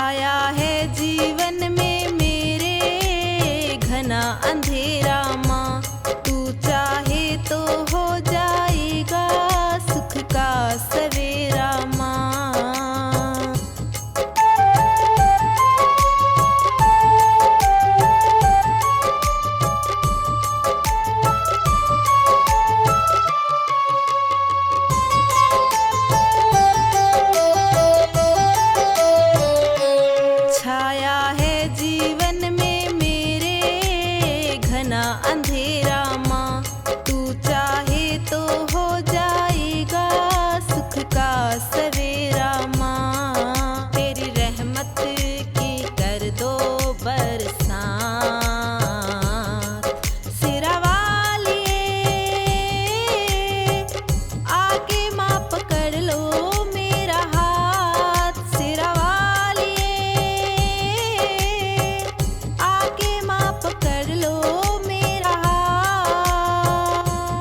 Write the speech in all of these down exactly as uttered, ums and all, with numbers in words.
छाया है जीवन में मेरे घना अंधेरा माँ, तू चाहे तो हो जाएगा सुख का सवेरा माँ। छाया है जीवन में मेरे घना अंधेरा माँ, तू चाहे तो हो जाएगा सुख का सवेरा माँ। तेरी रहमत की कर दो बरसात, सिरा वालिए आके माँ पकड़ लो मेरा हाथ, सिरा आके माँ पकड़ लो मेरा हाथ।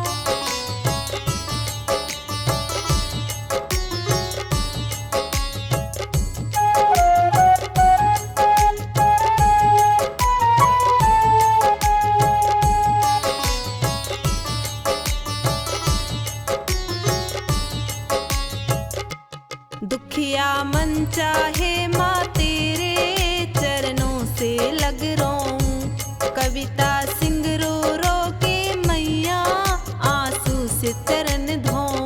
दुखिया मन चाहे माँ तेरे चरणों से लग रोऊं, कविता सिंह रो रो के मैया आंसू से चरण धोऊं।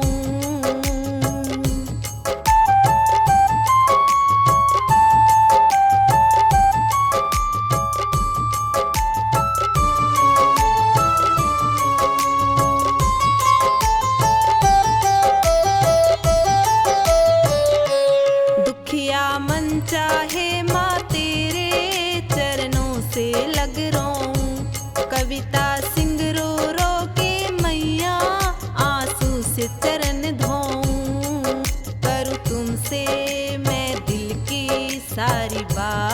दुखिया मन चाहे माँ तेरे चरणों से लग रोऊं, कविता सिंह रो रो के मैया आंसू से चरण धोऊं। करूँ तुमसे मैं दिल की सारी बात,